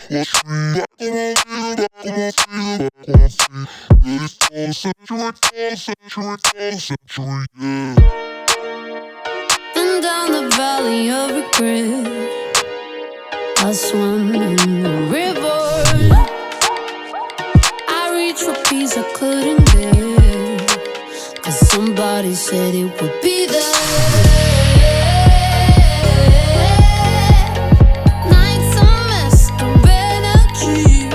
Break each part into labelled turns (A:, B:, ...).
A: Been down the valley of regret, I swam in the river. I reached for peace I couldn't get, 'cause somebody said it would be there. Nights a mess of energy.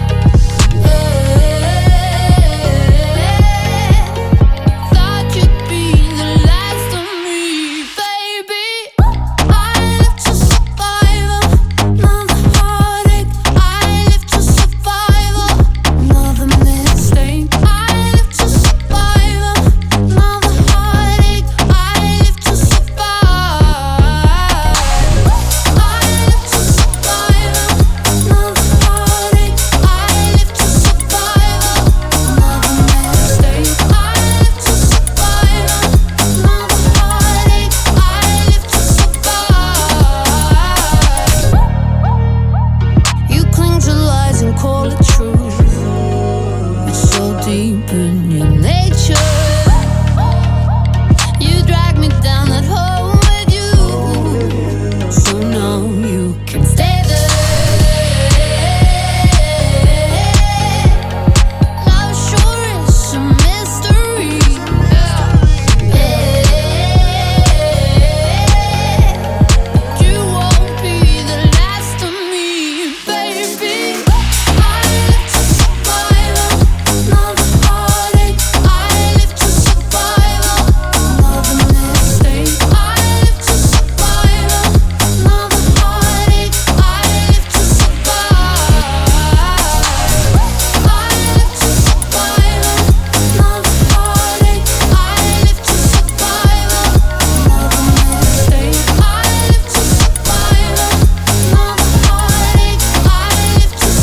A: Thought you'd be the last of me, baby. I live to survive another heartache. I live to survive another mistake. I live to survive another heartache. I live to survive. I live to survive another heartache. I live to survive another mistake. I live to survive another heartache. I live to survive. You cling to lies and call it truth. It's so deep in your nature. You drag me down that hole with you, so now you can stay there. Love sure is a mystery. You won't be the last of me, baby. I live to survive another heartache. I live to survive another mistake. I live to survive another heartache. I live to survive. I live to survive another heartache. I live to survive another mistake. I live to survive another heartache. I live to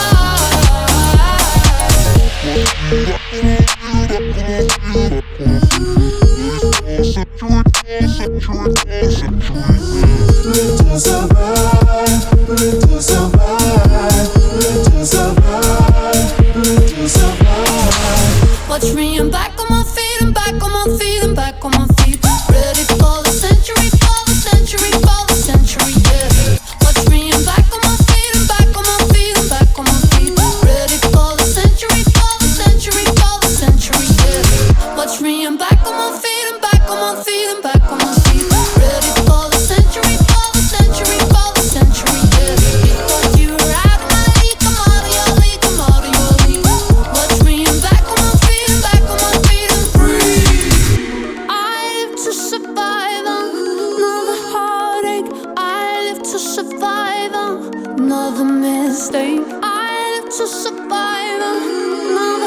A: Watch me, I'm back on my feet, I'm back on my feet, I'm back on my feet. Ready for the century, for the century, for the century, yeah. Watch me, I'm back on my feet, I'm back on my feet, I'm back on my feet. Ready for the century, for the century, for the century, yeah. Watch me, I'm back on my feet, I'm back on my feet, I'm back on my feet. Ready for the century, for the century, for the century, yeah. You thought you were out of my league, I'm out of your league, I'm out of your league. Watch me, I'm back on my feet, I'm back on my feet, I'm free. I live to survive another heartache. I live to survive another mistake. I live to survive another